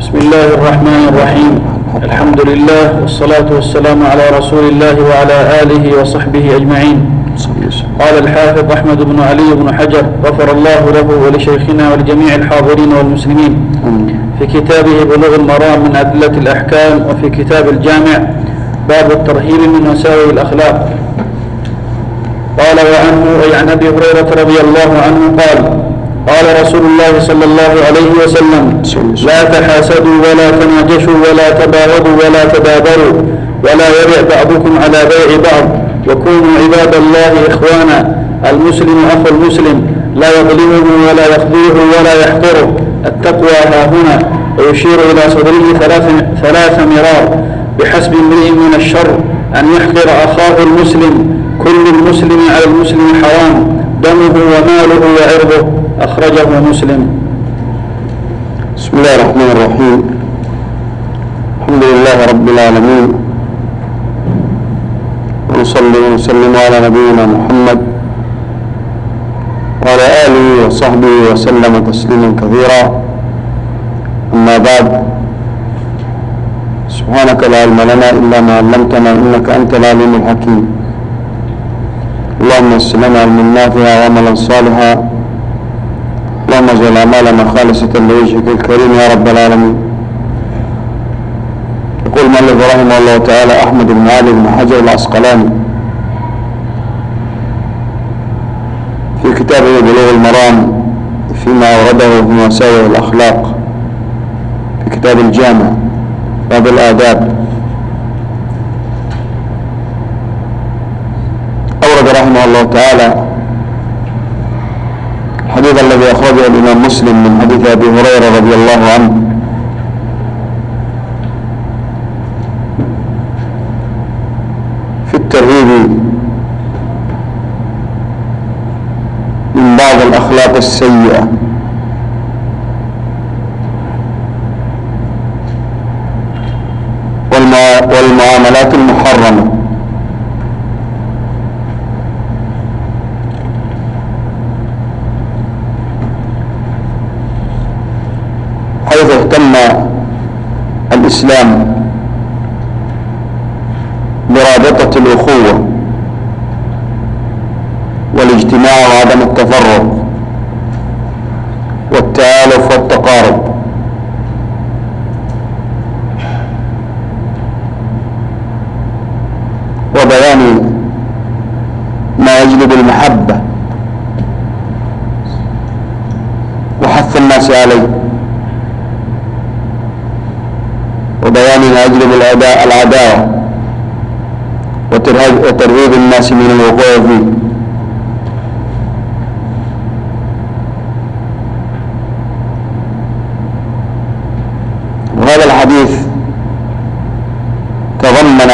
بسم الله الرحمن الرحيم. الحمد لله والصلاة والسلام على رسول الله وعلى آله وصحبه أجمعين. قال الحافظ أحمد بن علي بن حجر غفر الله له ولشيخنا ولجميع الحاضرين والمسلمين في كتابه بلوغ المرام من أدلة الأحكام، وفي كتاب الجامع باب الترهيب من مساوئ الأخلاق. قال وعنه أي عن أبي هريرة رضي الله عنه قال قال رسول الله صلى الله عليه وسلم: لا تحاسدوا ولا تناجشوا ولا تباغضوا ولا تدابروا ولا يبع بعضكم على بيع بعض، وكونوا عباد الله إخوانا، المسلم أخو المسلم، لا يظلمه ولا يخذله ولا يحقره، التقوى ها هنا، ويشير إلى صدره ثلاث مرار: بحسب امرئ من الشر أن يحقر أخاه المسلم، كل المسلم على المسلم حرام، دمه وماله وعرضه، أخرجه مسلم. بسم الله الرحمن الرحيم. الحمد لله رب العالمين، ونصلي ونسلم على نبينا محمد وعلى آله وصحبه وسلم تسليما كثيرا. أما بعد، سبحانك لا علم لنا إلا ما علمتنا إنك أنت العليم الحكيم. اللهم يسر لنا علما نافعا وعملا صالحا، اللهم اجعل أعمالنا خالصة لوجهك الكريم يا رب العالمين. يقول المؤلف رحمه الله تعالى أحمد بن علي بن حجر العسقلاني في كتابه بلوغ المرام فيما أورده في مساوئ الأخلاق في كتاب الجامع باب الآداب، أورد رحمه الله تعالى الحديث الذي أخرجه الإمام مسلم من حديث أبي هريرة رضي الله عنه في الترهيب من بعض الأخلاق السيئة والمعاملات المحرمة، حيث اهتم الإسلام برابطة الأخوة والاجتماع وعدم التفرق والتآلف والتقارب، وبيان ما يجلب المحبة وحث الناس عليه، وبيان ما يجلب العداوة وترهيب الناس من الوقوع فيه. وهذا الحديث تضمن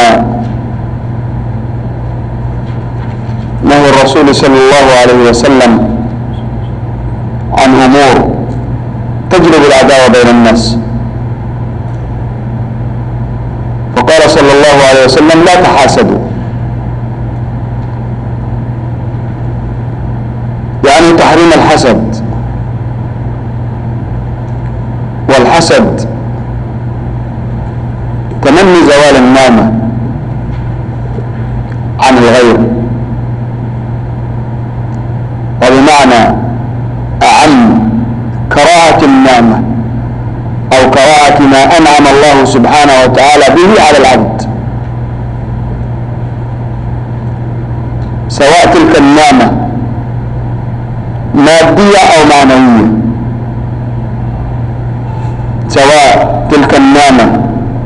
نهي الرسول صلى الله عليه وسلم عن أمور تجلب العداوة بين الناس، فقال صلى الله عليه وسلم: لا تحاسدوا، يعني تحريم الحسد. والحسد تمني زوال النعمة عن الغير، وبمعنى أعم كراهة النعمة أو كراهة ما أنعم الله سبحانه وتعالى به على العبد، سواء تلك النعمة مادية أو معنوية، سواء تلك النعمة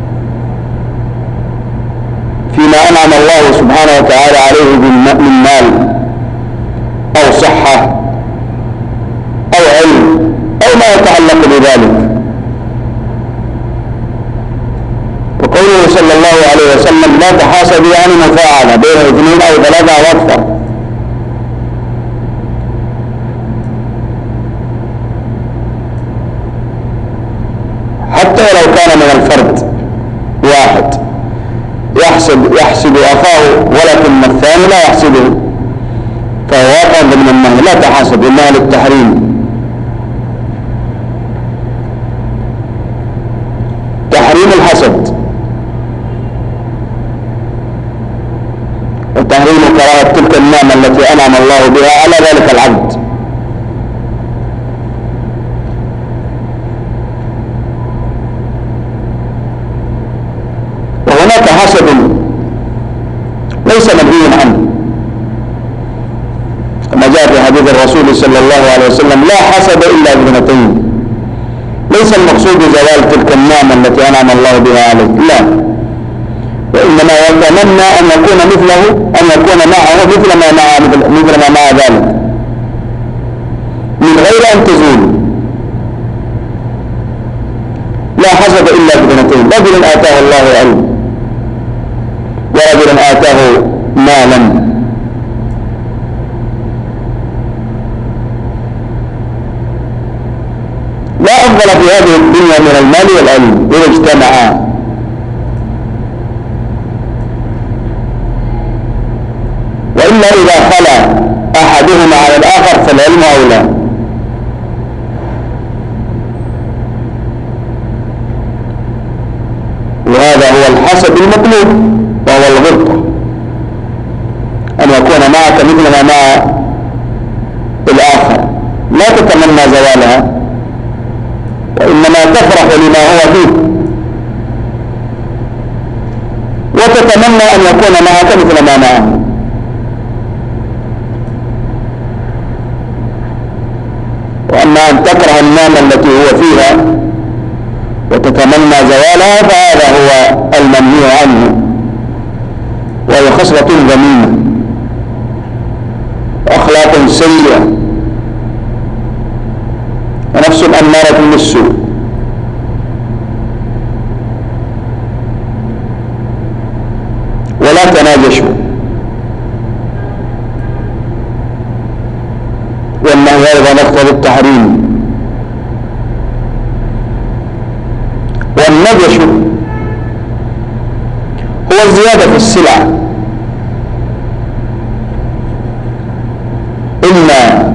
فيما أنعم الله سبحانه وتعالى عليه من مال أو صحة أو علم أو ما يتعلق بذلك. وقوله صلى الله عليه وسلم: لا تحاسدوا، يعني مفاعلة بين اثنين أو ثلاثة أو أكثر. حتى لو كان من الفرد واحد يحسد أخاه ولكن الثاني لا يحسده، فهو واقع ضمن النهي: لا تحاسد، إنها للتحريم. التي أنعم الله بها على ذلك العبد. وهناك حسد ليس منهيا عنه، كما جاء في حديث الرسول صلى الله عليه وسلم: لا حسد إلا باثنتين. ليس المقصود زوال تلك النعمة التي أنعم الله بها عليه، لا، وإنما يتمنى أن يكون مثله، أن يكون معه مثل ما مع ذلك من غير أن تزول. لا حسد إلا باثنتين: رجل آتاه الله علم، ورجل آتاه مالا. لا أفضل في هذه الدنيا من المال والعلم إذا اجتمعا. وإلا إذا خلا أحدهما على الآخر فالعلم أولى. وهذا هو الحسد المطلوب، وهو الغبطة، أن يكون معك مثل ما مع الآخر، لا تتمنى زوالها، وإنما تفرح لما هو فيه، وتتمنى أن يكون معك مثل ما معه. وأما أن تكره النعمة التي هو فيها وتتمنى زوالها فهذا هو المنهي عنه، وهي خصلة ذميمة وأخلاق سيئة ونفس أمارة بالسوء. ولا تناجشوا، والنهي أيضا يقتضي التحريم. والنجش هو الزيادة في السلع، إما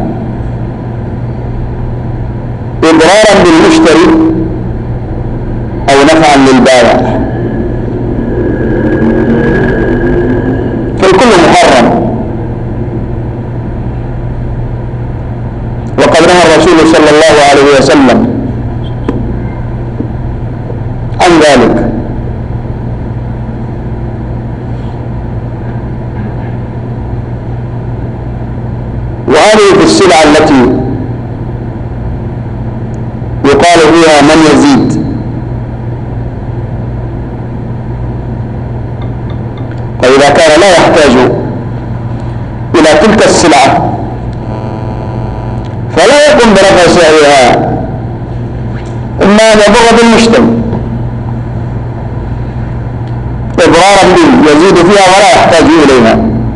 إضرارا بالمشتري أو نفعا للبائع، فالكل محرم. وقد نهى الرسول صلى الله عليه وسلم عن ذلك. وهذه في السلع التي يقال فيها من يزيد، وإذا كان لا يحتاج إلى تلك السلعة فلا يقوم برفع سعرها، إما أن يضر بالمشتري إضرارا به يزيد فيها ولا يحتاج إليها.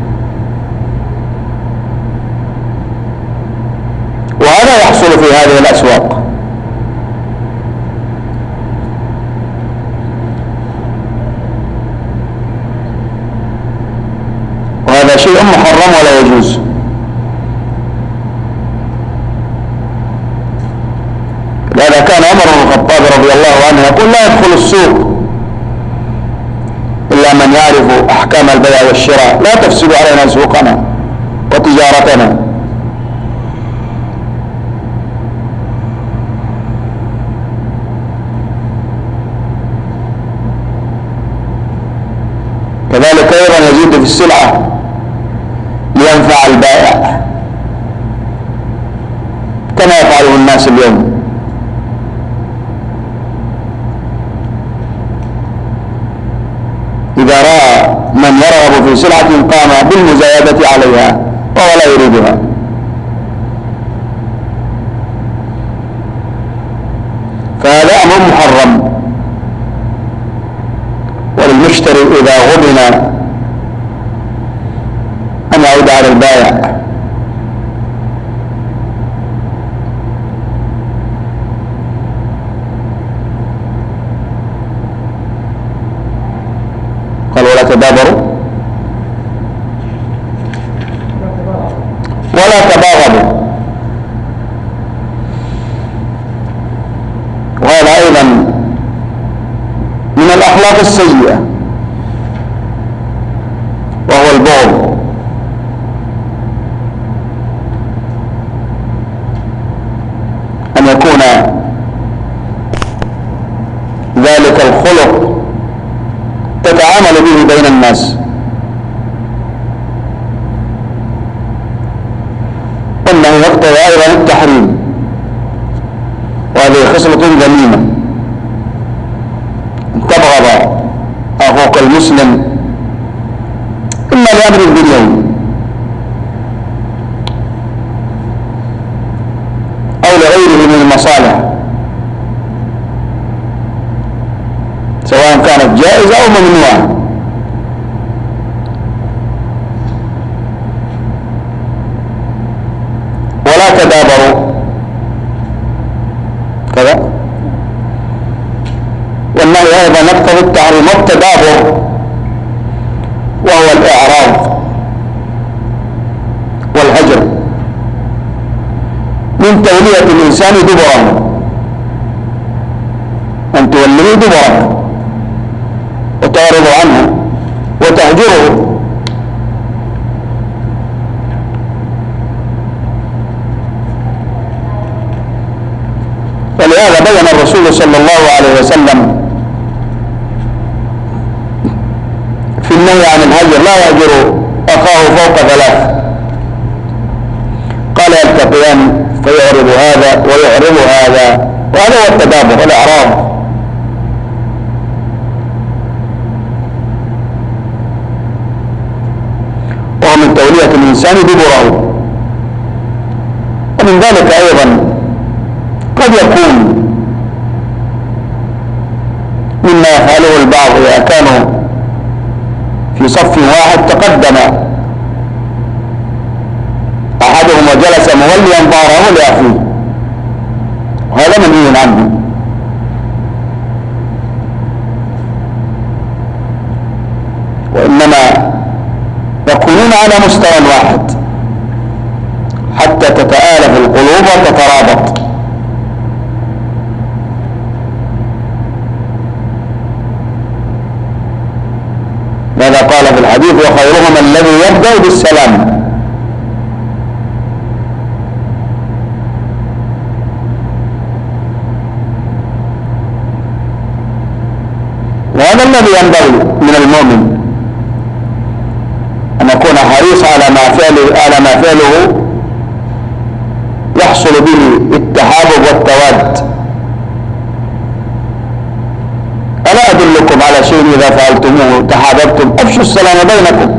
وهذا يحصل في هذه الأسواق. وهذا شيء محرم ولا يجوز. لذا كان عمر بن الخطاب رضي الله عنه يقول: لا يدخل السوق إلا من يعرف أحكام البيع والشراء، لا تفسد علينا سوقنا وتجارتنا. كذلك أيضا يزيد في السلعة لينفع البائع كما يفعله الناس اليوم. إذا رأى من يرغب في سلعة قام بالمزايدة عليها وهو لا يريدها. فهذا أمر محرم. وللمشتري إذا غبن أن يعود على البائع. قال: ولا تدابروا ولا تباغضوا. وهذا أيضا من الأخلاق السيئة، وهو البغض ذلك الخلق تتعامل به بين الناس. إنه يقتضي أيضا التحريم، وهذه خصلة ذميمة. أن تبغض أخوك المسلم إما لأمر دنيوي أو لغيره من المصالح، سواء كانت جائزة أو ممنوعة. ولا تدابروا كذا. والنهي أيضا يقتضي التحريم والتدابر، وهو الإعراض والهجر من تولية الإنسان دبره، أن توليه دبره وتعرض عنه وتهجره. ولهذا بين الرسول صلى الله عليه وسلم في النهي عن الهجر: لا يهجر أخاه فوق 3. قال: يلتقيان فيعرض هذا ويعرض هذا، وهذا هو التدابر والإعراض. وهو من تولية الإنسان دبره. ومن ذلك أيضا قد يكون مما يفعله البعض إذا كانوا في صف واحد تقدم أحدهم وجلس موليا ظهره لأخيه، وهذا منهي عنه. وإنما يكونون على مستوى واحد حتى تتآلف القلوب وتترابط. ماذا قال في الحديث: وخيرهم الذي يبدأ بالسلام. وهذا الذي ينبغي من المؤمن، أن يكون حريص على ما فعله يحصل به التحابب والتواد. ألا أدلكم على شيء إذا فعلتموه تحاببتم أفشوا السلام بينكم.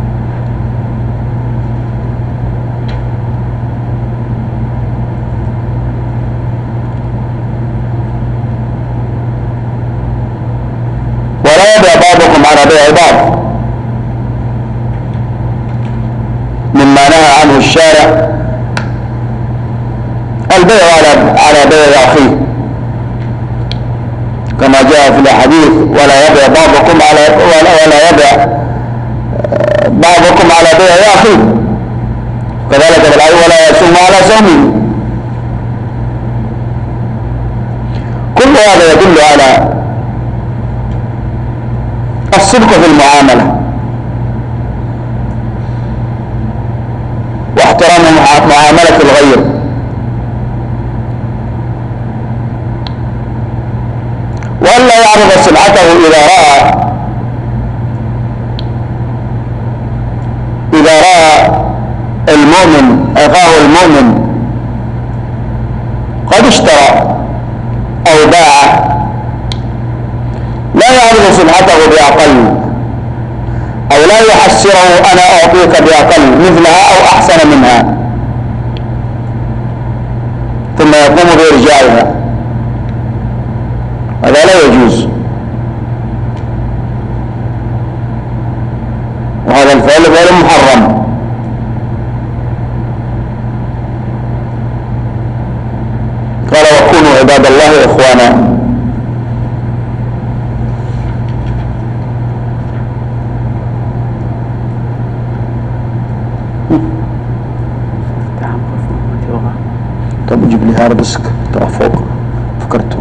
ولا يبيع بعضكم على بيع بعض، مما نهى عنه الشارع البيع على بيع أخيه، كما جاء في الحديث: ولا يبيع بعضكم ولا يبيع بعضكم على بيع أخيه. كذلك في الآية: ولا يصوم على صومه. كل هذا يدل على الصدق في المعاملة واحترام معاملة الغير. وألا يعرض سلعته إذا رأى المؤمن أخاه المؤمن قد اشترى أو باع، لا يعرض سلعته بأقل، أو لا يحسره: أنا أعطيك بأقل مثلها أو أحسن منها، ثم يقوم بإرجاعها. هذا لا يجوز، وهذا الفعل غير محرم. قال: وكونوا عباد الله إخوانا. طب جيب لي هارد ديسك ترى فوق، فكرته.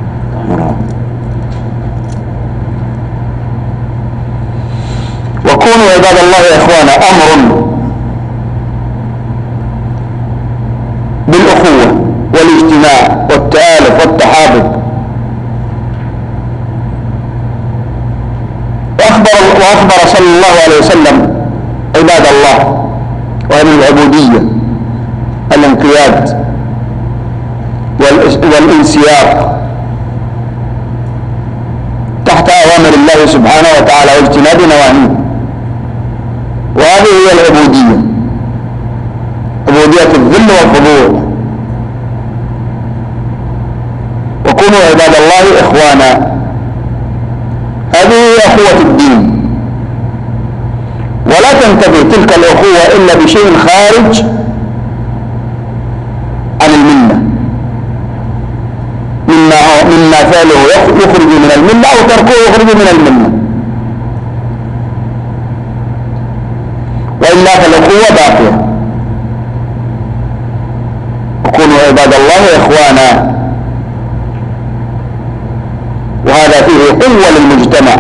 وكونوا عباد الله إخوانا أمر بالأخوة والاجتماع والتآلف والتحابب، صلى الله عليه وسلم عباد الله، وهذه العبودية الانقياد والانسياق تحت أوامر الله سبحانه وتعالى واجتناب نواهيه، وهذه هي العبودية، عبودية الذل والخضوع. وكونوا عباد الله إخوانا، هذه هي أخوة الدين، ولا تنتفي تلك الأخوة إلا بشيء خارج عن الملة، مما فعله يخرج من الملة أو تركه يخرج من الملة، وإلا فالأخوة باقية. وكونوا عباد الله إخوانا، وهذا فيه قوة للمجتمع،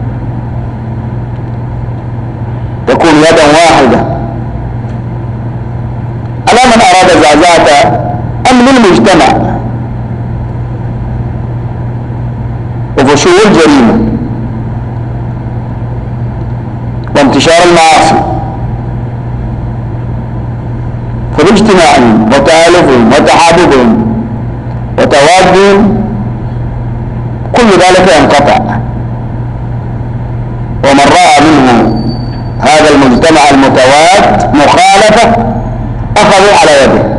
تكون يدا واحدة على من أراد زعزعة أمن المجتمع وفشو الجريمة وانتشار المعاصي، فباجتماعهم وتآلفهم وتحاببهم وتوادهم كل ذلك ينقطع. ومن رأى منه هذا المجتمع المتواد مخالفة أخذوا على يده.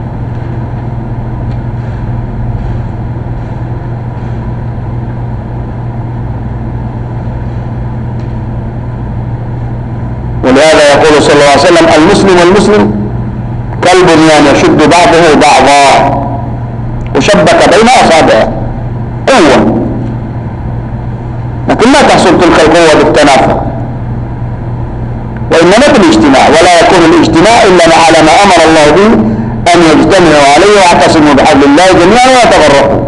ولهذا يقول صلى الله عليه وسلم: المسلم والمسلم كالبنيان يشد بعضه بعضا وشبك بين أصابعه. قوة، لكن لا تحصل تلك القوة بالتنافر، وإنما بالاجتماع، ولا يكون الاجتماع إلا على ما أمر الله به أن يجتمعوا عليه واعتصموا بحبل الله جميعا ولا تفرقوا.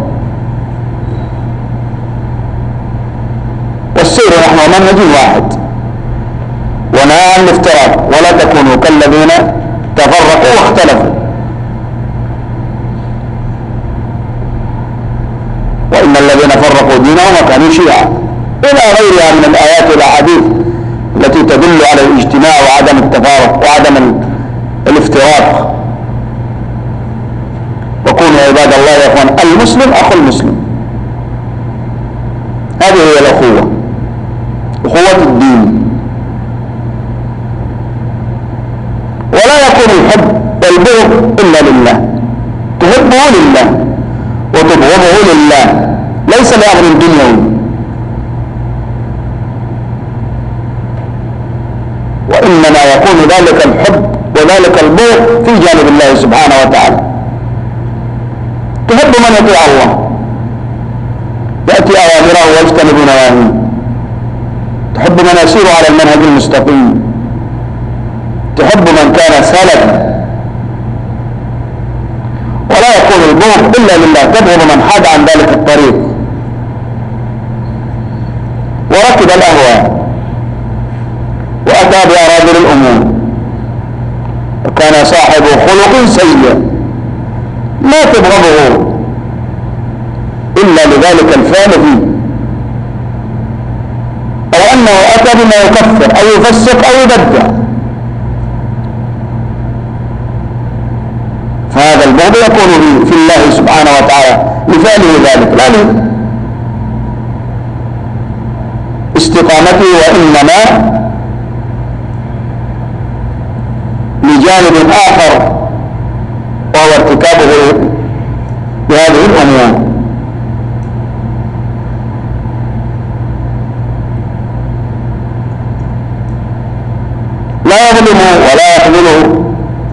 والسير نحو منهج واحد، ونهى عن الافتراق، ولا تكونوا كالذين تفرقوا واختلفوا. وإن الذين فرقوا دينهم وكانوا شيعا، إلى غيرها من الآيات والأحاديث التي تدل على الاجتماع وعدم التفارق وعدم الافتراق. وكونوا عباد الله يا اخوان، المسلم أخو المسلم، هذه هي الأخوة، أخوة الدين. ولا يكون الحب والبغض إلا لله، تحبه لله وتبغضه لله، ليس لأمر دنيوي. وإنما يكون ذلك الحب وذلك البغض في جانب الله سبحانه وتعالى. تحب من يطيع الله، يأتي أوامره ويجتنب نواهيه، تحب من يسير على المنهج المستقيم، تحب من كان سلفا. ولا يكون البغض إلا لله، تبغض من حاد عن ذلك الطريق وركب الأهواء وأتى بأرادل الأمور وكان صاحب خلق سيء، لا تبغضه إلا لذلك الفعل فيه، أو أنه أتى بما يكفر أو يفسق أو يبدع، فهذا البغض يكون في الله سبحانه وتعالى لفعله ذلك، لا لاستقامته، وإنما لجانب آخر وهو ارتكابه بهذه الأمور. لا يظلمه ولا يخذله،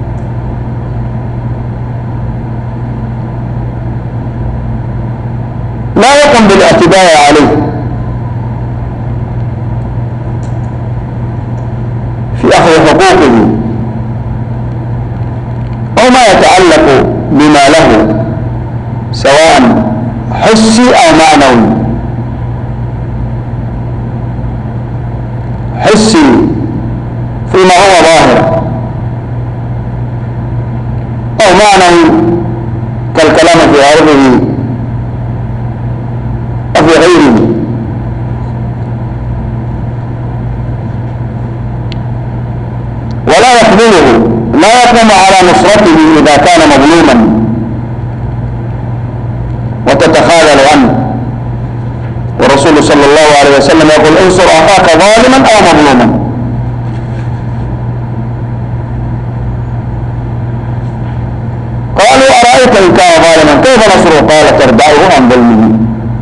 لا يقم بالاعتداء عليه في أخذ حقوقه أو ما يتعلق بما له سواء حسي أو معنوي. حسي فيما هو ظاهر، أو معنوي كالكلام في عرضه وفي غيره. لا يقوم على نصرته إذا كان مظلوما وتتخاذل عنه. والرسول صلى الله عليه وسلم يقول انصر أخاك ظالما أو مظلوما. قالوا أرأيت إن كان ظالما كيف نصره؟ قال تردعه عن ظلمه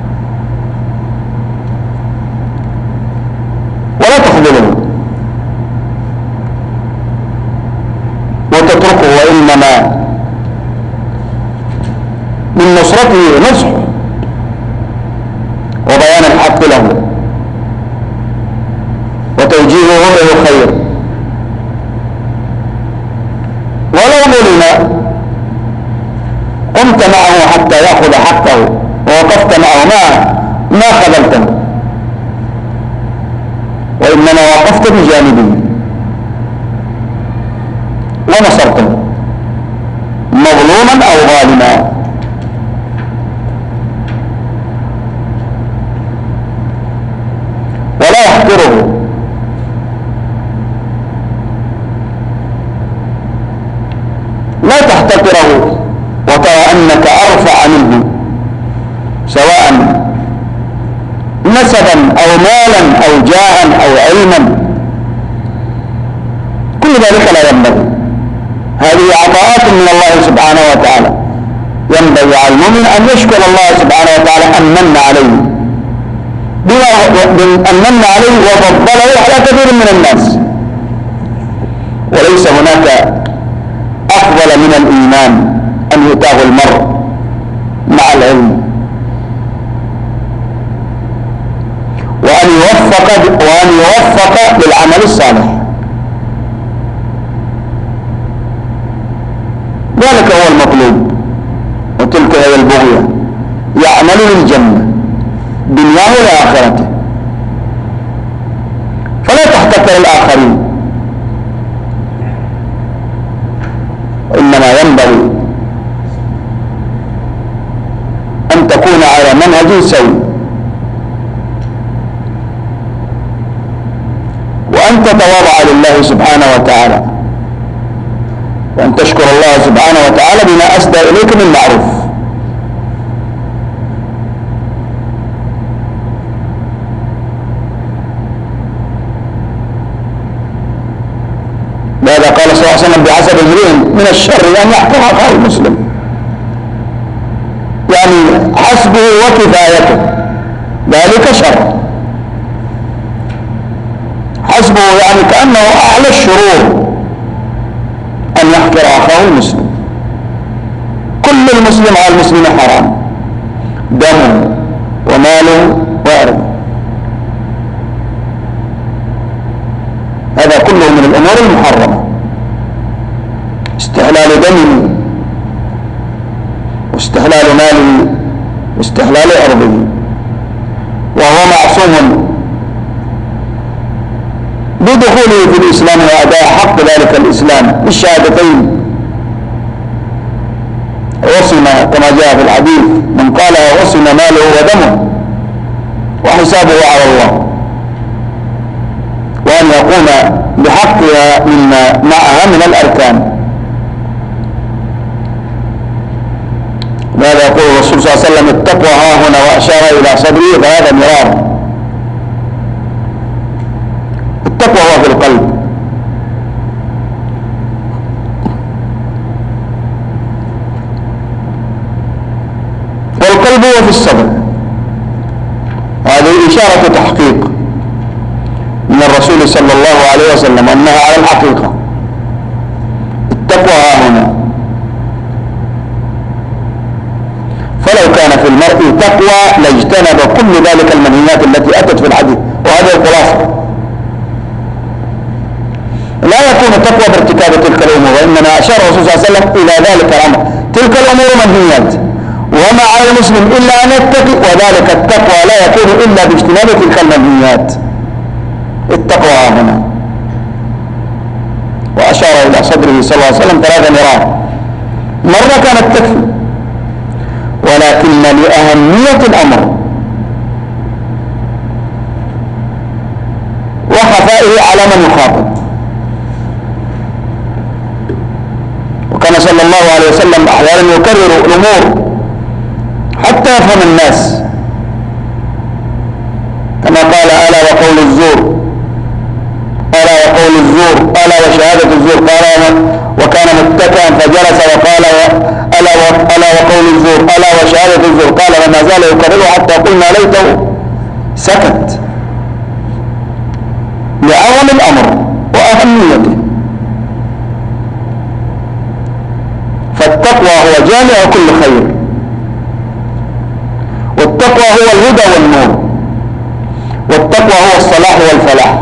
ولا تخذله وتتركه، وإنما من نصرته نصحه وبيان الحق له وتوجيهه إلى الخير. ولو ظلم قمت معه حتى يأخذ حقه ووقفت معه ما خذلته، وإنما وقفت بجانبه ونصرته مظلوما أو ظالما. ولا يحقره لا تحتقره وترى أنك أرفع منه سواء نسبا أو مالا أو جاها أو علما، كل ذلك لا ينبغي. هذه عطاءات من الله سبحانه وتعالى، ينبغي على المؤمن أن يشكر الله سبحانه وتعالى أن من عليه أن من عليه وفضله على كثير من الناس. وليس هناك أفضل من الإيمان أن يؤتاه المرء مع العلم وأن يوفق للعمل الصالح. ذلك هو المطلوب، وتلك هي البغية، يعمل للجنة دنياه وآخرته. فلا تحتقر الآخرين، وإنما ينبغي أن تكون على منهج سوي، وأن تتواضع لله سبحانه وتعالى، وأن تشكر الله سبحانه وتعالى بما أسدى إليك من معروف. لهذا قال صلى الله عليه وسلم بحسب امرئ من الشر أن يحقر أخاه المسلم، يعني حسبه وكفايته، ذلك شر. حسبه يعني كأنه أعلى الشرور أن يحقر أخاه المسلم. كل المسلم على المسلم حرام، دمه وماله وأرضه، هذا كله من الأمور المحرمة. استحلال دمه واستحلال ماله واستحلال أرضه، وهو معصوم بدخوله في الإسلام وأداء حق ذلك الإسلام بالشهادتين. وصم كما جاء في الحديث من قالها وصم ماله ودمه وحسابه على الله، وأن يقوم بحقها مما معها من الأركان. ماذا يقول الرسول صلى الله عليه وسلم؟ التقوى ها هنا، وأشار إلى صدره فهذا مرار. التقوى هو في القلب، والقلب هو في الصدر. هذه إشارة تحقيق من الرسول صلى الله عليه وسلم أنها على الحقيقة. التقوى ها هنا، فلو كان في المرء تقوى لاجتنب كل ذلك المنهيات التي أتت في الحديث. وهذه الخلاصة، لا يكون تقوى بارتكاب تلك الأمور، وإنما أشار الرسول صلى الله عليه وسلم إلى ذلك الأمر. تلك الأمور منهيات، وما على المسلم إلا أن يتقي، وذلك التقوى لا يكون إلا باجتناب تلك المنهيات. التقوى هنا، وأشار إلى صدره صلى الله عليه وسلم 3 مرات. مرة كانت تكفي، ولكن لأهمية الأمر وخفائه على من يخاطب صلى الله عليه وسلم أحيانا يكرر الأمور حتى يفهم الناس، كما قال ألا وقول الزور، ألا وقول الزور، ألا وشهادة الزور، قال وكان متكئا فجلس وقال ألا وقول الزور، ألا وشهادة الزور، قال وما زال يكرره حتى قلنا ليته سكت لعظم الأمر وأهميته. فالتقوى هو جامع كل خير، والتقوى هو الهدى والنور، والتقوى هو الصلاح والفلاح،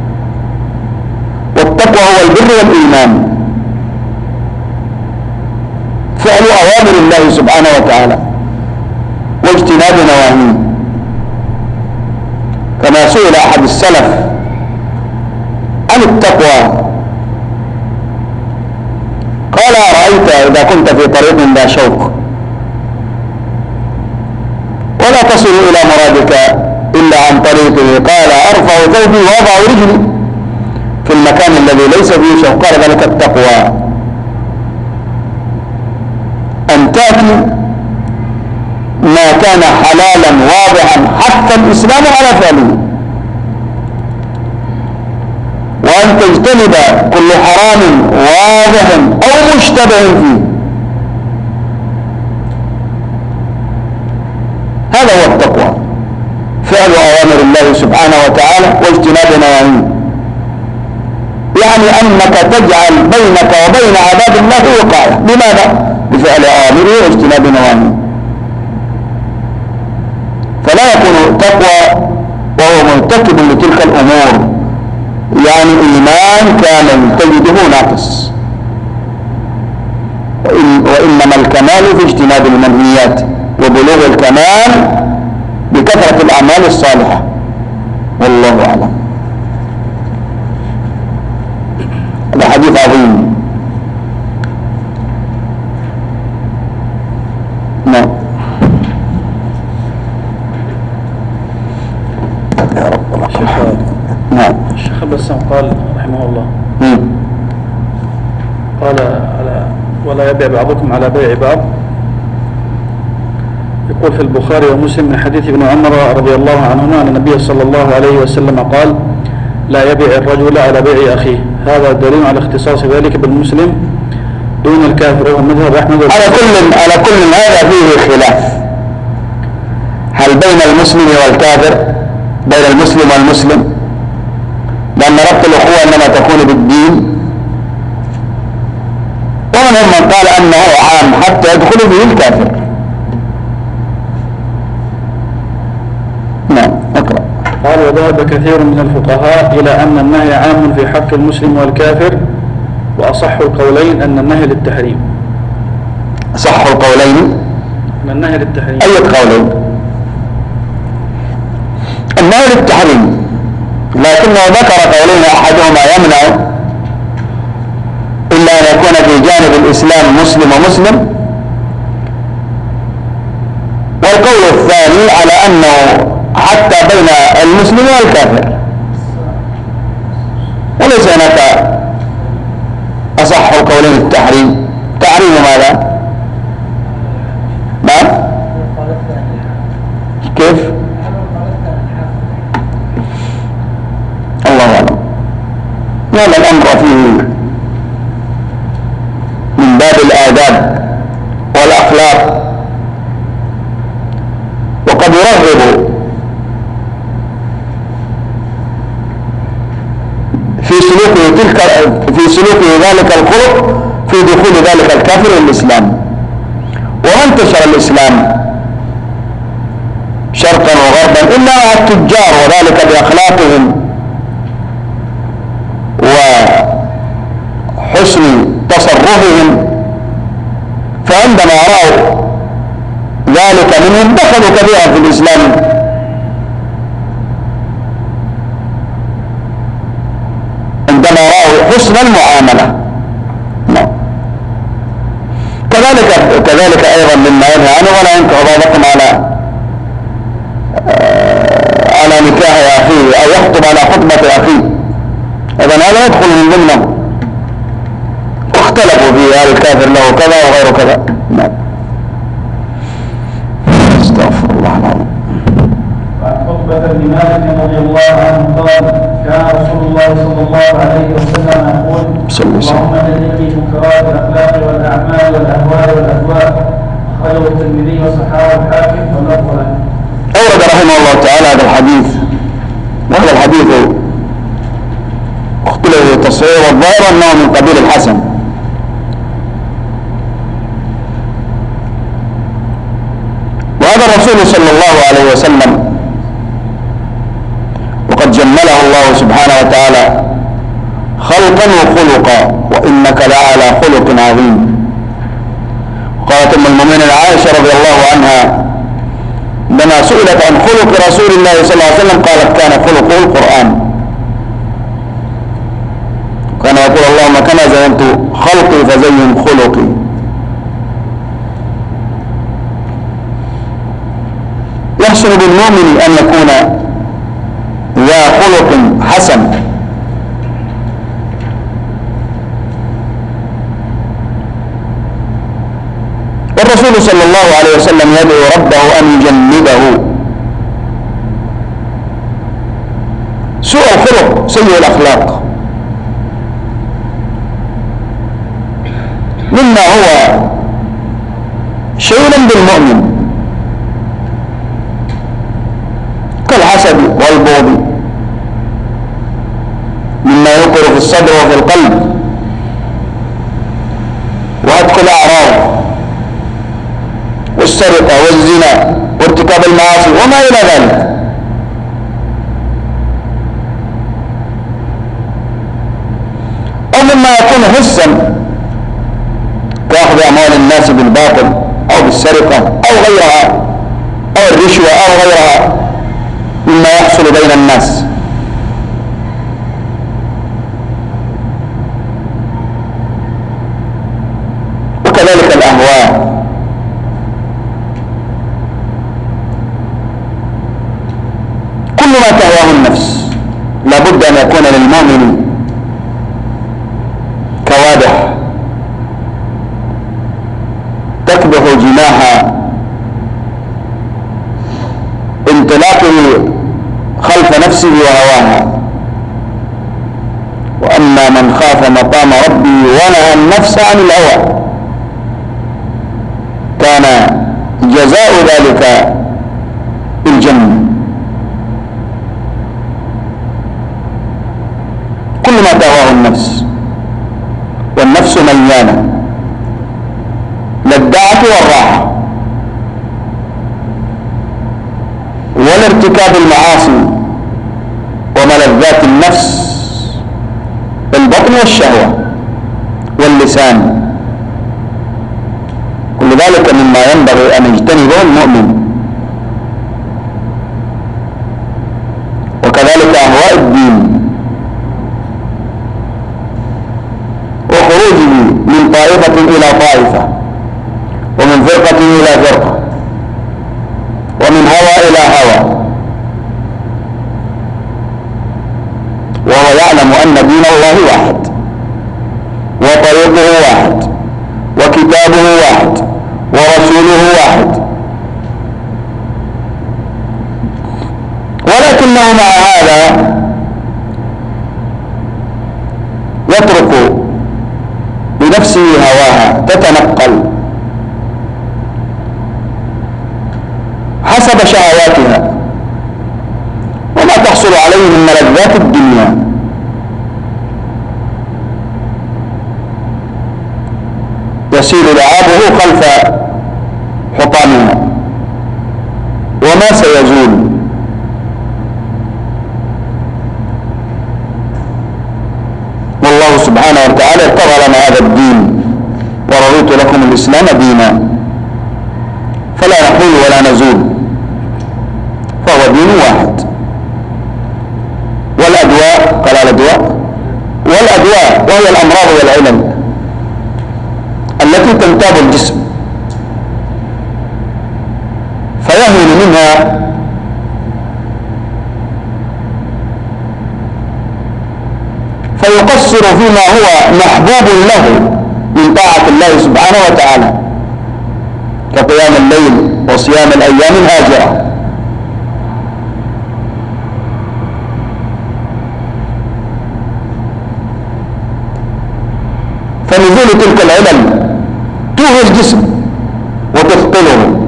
والتقوى هو البر والإيمان، فعل أوامر الله سبحانه وتعالى واجتناب نواهيه. كما سئل أحد السلف عن التقوى قال أرأيت إذا كنت في طريق لا شوك ولا تصل إلى مرادك إلا عن طريقه، قال أرفع ثوبي وأضع رجلي في المكان الذي ليس فيه شوك، قال ذلك التقوى، أن تأتي ما كان حلالا واضحا حتى الإسلام على فعله، وأن تجتنب كل حرام واضح أو مشتبه فيه. هذا هو التقوى، فعل أوامر الله سبحانه وتعالى واجتناب نواهيه، يعني أنك تجعل بينك وبين عذاب الله وقاية. لماذا؟ بفعل أوامره واجتناب نواهيه. فلا يكون تقوى وهو مرتكب لتلك الأمور، يعني إيمان كامل تجده ناقص. وإنما الكمال في اجتناب المنهيات، وبلوغ الكمال بكثرة الأعمال الصالحة، والله أعلم. هذا حديث عظيم. نعم. يا رب العالمين. نعم. الشيخ بسام قال رحمه الله قال ولا يبيع بعضكم على بيع بعض. يقول في البخاري ومسلم من حديث ابن عمر رضي الله عنهما أن النبي صلى الله عليه وسلم قال لا يبيع الرجل على بيع أخيه. هذا دليل على اختصاص ذلك بالمسلم دون الكافر، وهو مذهب أحمد. على كل هذا فيه خلاف، هل بين المسلم والكافر، بين المسلم والمسلم، لأن ربط الأخوة إنما تكون بالدين، ومنهم من قال أنه عام حتى يدخل به الكافر. نعم. اقرأ. قال وذهب كثير من الفقهاء إلى أن النهي عام في حق المسلم والكافر، وأصح القولين أن النهي للتحريم. أصح القولين أن النهي للتحريم. أي قولين؟ النهي للتحريم، لكنه ذكر قولين أحدهما يمنع إلا أن يكون في جانب الإسلام مسلم ومسلم، والقول الثاني على أنه حتى بين المسلم والكافر، وليس هناك أصح القولين التحريم. تحريم ماذا؟ نعم. كيف؟ الله أعلم. هذا الأمر فيه من باب الآداب والأخلاق، وقد يرغب في سلوكه ذلك الخلق في دخول ذلك الكافر الإسلام. وما انتشر الإسلام شرقا وغربا إلا مع التجار، وذلك بأخلاقهم وحسن تصرفهم، فعندما رأوا ذلك منهم دخلوا كثيرا في الإسلام. عندما رأوا حسن المعاملة. كذلك أيضا مما ينهى عنه ولا ينكح بعضكم على نكاح أخيه أو يخطب على خطبة أخيه، إذن هذا يدخل من ضمنه. اختلفوا فيه هل الكافر له كذا وغير كذا. نعم. استغفر الله العظيم. وعن عقبة بن مالك رضي الله عنه قال كان رسول الله صلى الله عليه وسلم يقول اللهم جنبني منكرات الاخلاق والاعمال والاهواء والاهواء. أخرجه الترمذي وصححه الحاكم واللفظ له. أورد رحمه الله تعالى هذا الحديث، وهذا الحديث اختلف التصحيح والظاهر أنه من قبيل الحسن. وهذا الرسول صلى الله عليه وسلم وقد جمله الله سبحانه وتعالى خلقا وخلقا، وإنك لعلى خلق عظيم. قالت ام المؤمنين عائشة رضي الله عنها لما سئلت عن خلق رسول الله صلى الله عليه وسلم قالت كان خلقه القرآن. كان يقول اللهم كما زينت خلقي فزين خلقي. يحسن بالمؤمن أن يكون ذا خلق حسن، والرسول صلى الله عليه وسلم يدعو ربه أن يجنبه سوء الخلق سيء الأخلاق، مما هو شيء بالمؤمن كالحسد والبغض، مما يوقر في الصدر وفي القلب، وهتك الأعراض والسرقة والزنا وارتكاب المعاصي وما إلى ذلك. أو مما يكون حسا كأخذ أموال الناس بالباطل أو بالسرقة أو غيرها أو الرشوة أو غيرها مما يحصل بين الناس. وكذلك الأهواء، كل ما تهواه النفس لابد أن يكون للمؤمن كوادح تكبح جناح انطلاقه خلف نفسه وهواها. وأما من خاف مقام ربه ونهى النفس عن الهوى كان جزاء ذلك الجنة. كل ما تهواه النفس، والنفس مليانة للدعة والراحة والارتكاب المعاصي وملذات النفس، البطن والشهوة واللسان، كل ذلك مما ينبغي أن يجتنبه المؤمن. وكذلك أهواء الدين وخروجه من طائفة إلى طائفة ومن فرقة إلى فرقة ومن هوى إلى هوى، وهو يعلم أن دين الله واحد وطريقه واحد وكتابه واحد ورسوله واحد، ولكنه مع هذا يترك بنفسه هواها تتنقل حسب شهواتها وما تحصل عليه من ملذات الدنيا. يسير لعابه خلف حطامها وما سيزول. والله سبحانه وتعالى اقتضى لنا هذا الدين ورضيت لكم الإسلام دينا، فلا نحول ولا نزول، فهو دين واحد. والأدواء قال الأدواء والأدواء وهي الأمراض والعلل التي تنتاب الجسم فيهون منها فيقصر فيما هو محبوب له من طاعة الله سبحانه وتعالى كقيام الليل وصيام الأيام الهاجرة. فنزول تلك العلل توهي الجسم وتثقله،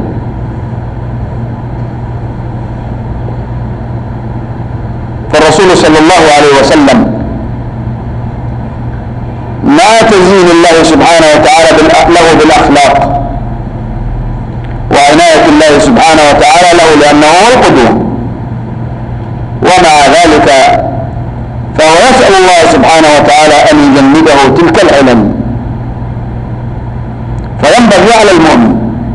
فالرسول صلى الله عليه وسلم ما تزين الله سبحانه وتعالى له بالأخلاق وعناية الله سبحانه وتعالى له لأنه هو القدوة، ومع ذلك فهو يسأل الله سبحانه وتعالى أن يجنبه تلك العلل. فينبغي على المؤمن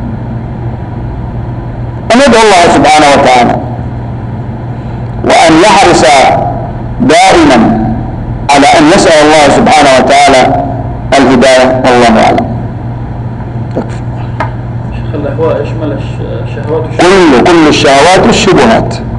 أن يدعو الله سبحانه وتعالى وأن يحرص دائما على أن يسأل الله سبحانه وتعالى الهداية، والله أعلم. شيخ الأهواء يشمل الشهوات كل الشهوات والشبهات.